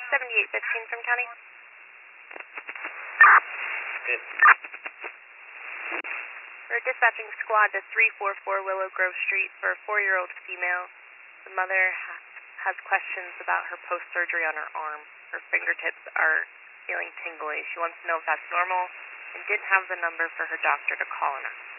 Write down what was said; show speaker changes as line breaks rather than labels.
7815 from County.
Good.
We're dispatching squad to 344 Willow Grove Street for a 4-year-old female. The mother has questions about her post-surgery on her arm. Her fingertips are feeling tingly. She wants to know if that's normal and didn't have the number for her doctor to call on her.